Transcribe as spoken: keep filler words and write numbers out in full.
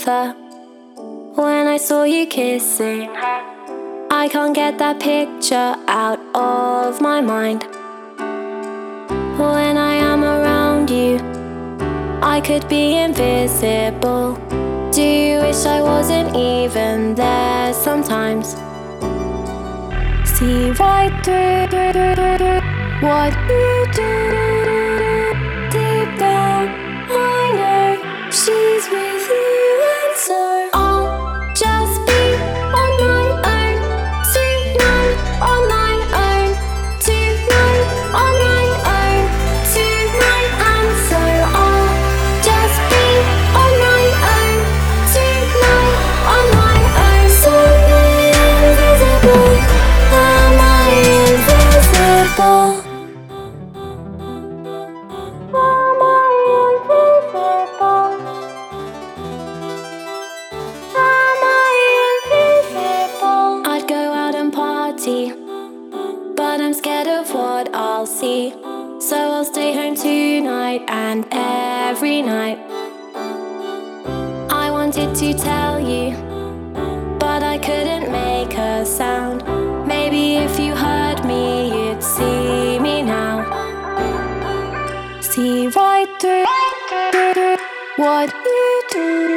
over when I saw you kissing her. I can't get that picture out of my mind. When I am around you, I could be invisible. Do you wish I wasn't even there sometimes? See right through what you do. Deep down, I know she's with you, and so I'll just be on my own tonight, on my own tonight, on my own tonight, and so I'll just be on my own tonight, on my own. So invisible, am I invisible? Am I invisible? Am I invisible? I'd go out and party, but I'm scared of what I'll see. So I'll stay home tonight and every night. I wanted to tell you, but I couldn't make a sound. Maybe if you heard me, you'd see me now. See right through what you do.